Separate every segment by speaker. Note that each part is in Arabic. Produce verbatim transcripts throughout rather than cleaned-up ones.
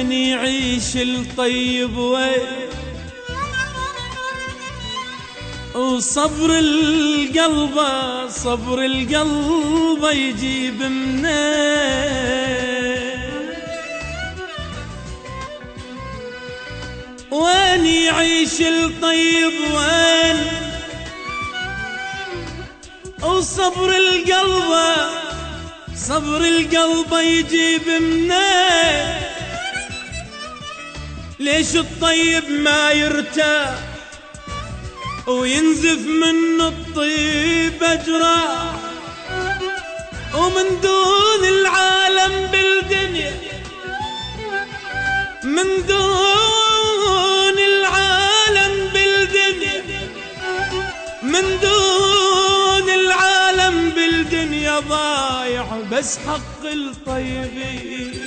Speaker 1: وين يعيش الطيب وين وصبر القلب صبر القلب يجيب منين وين يعيش الطيب وين وصبر القلب صبر القلب يجيب منين ليش الطيب ما يرتاح وينزف من الطيب أجراح ومن دون العالم بالدنيا من دون العالم بالدنيا من دون العالم بالدنيا ضايع بس حق الطيبين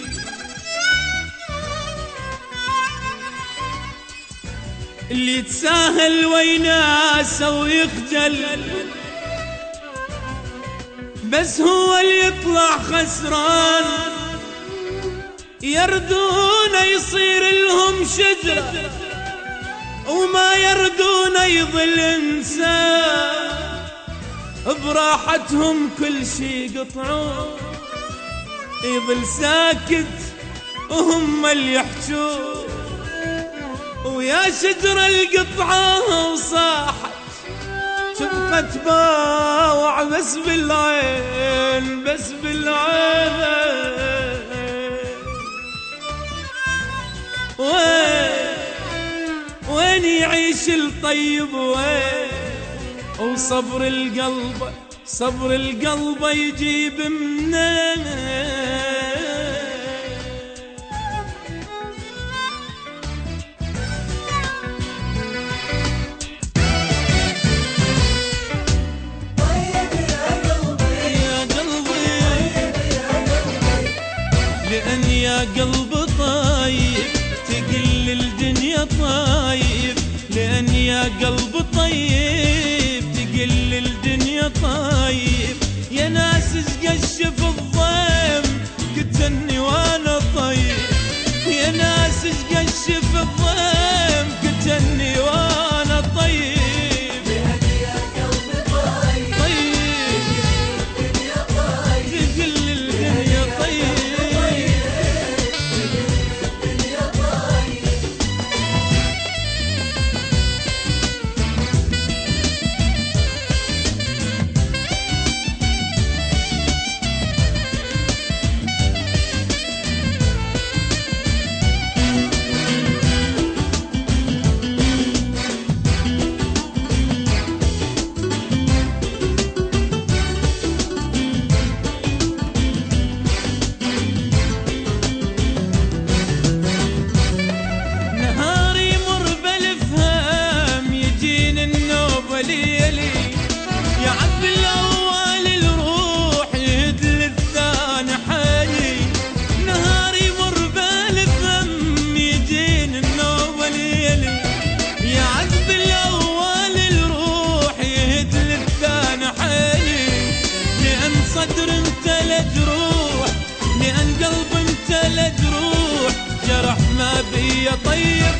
Speaker 1: اللي يتساهل ويناسه ويخجل بس هو اللي يطلع خسران يردون يصير لهم شجرة وما يردون يظل إنسان براحتهم كل شي قطعون يظل ساكت وهم اللي يحجون ويا شجرة القطعة وصاحت شبقت باوع بس بالعين بس بالعين وين وين يعيش الطيب وين وصبر القلب صبر القلب يجيب منين يا قلب طيب تقل الدنيا طيب لأن يا قلب طيب تقل الدنيا طيب يا ناس قشف الضيم كتني وانا طيب يا ناس قشف الضيم كتني وانا طيب لأن يا قلب طيب طيب تقل الدنيا طيب صدر انت لجروح لأن قلب انت لجروح جرح ما بي طيب